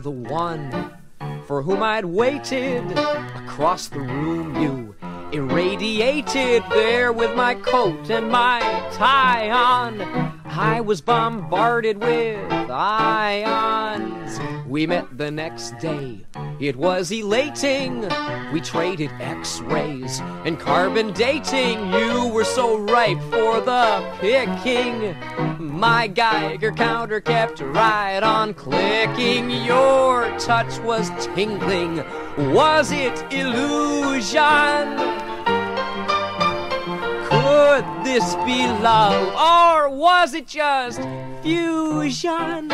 the one for whom I'd waited. Across the room you irradiated, there with my coat and my tie on. I was bombarded with ions. We met the next day, it was elating. We traded x-rays and carbon dating. You were so ripe for the picking. My Geiger counter kept right on clicking. Your touch was tingling. Was it illusion? Could this be love, or was it just fusion?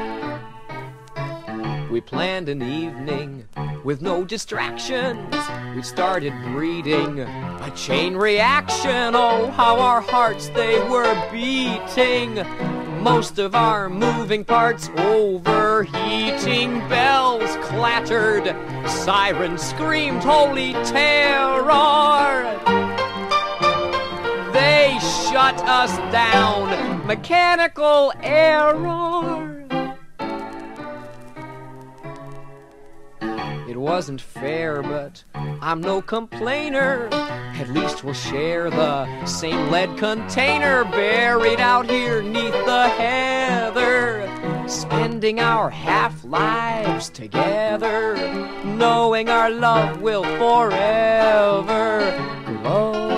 We planned an evening with no distractions. We started breeding a chain reaction. Oh, how our hearts they were beating. Most of our moving parts overheating. Bells clattered, sirens screamed holy terror. They shut us down, mechanical error. It wasn't fair, but I'm no complainer. At least we'll share the same lead container, buried out here neath the heather, spending our half-lives together, knowing our love will forever glow.